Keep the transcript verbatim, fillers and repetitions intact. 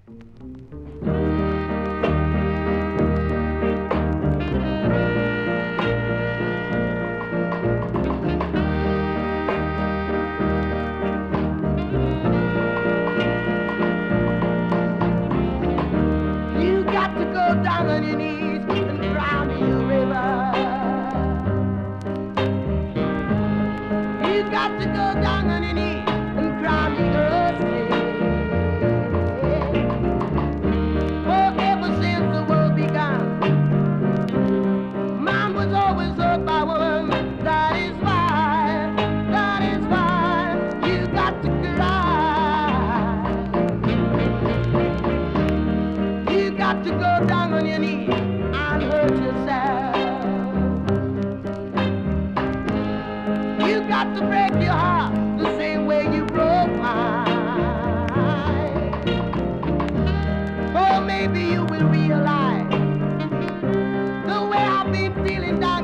You got to go down on your knees and drown in your river. You got to go down on your knees and drown in your sea. Oh, ever since the world began, man was always hurt by woman. That is why, that is why you got to cry. You got to go down on your knees and hurt yourself. You got to break your heart the same way you broke mine. Oh, maybe you will realize the way I've been feeling down.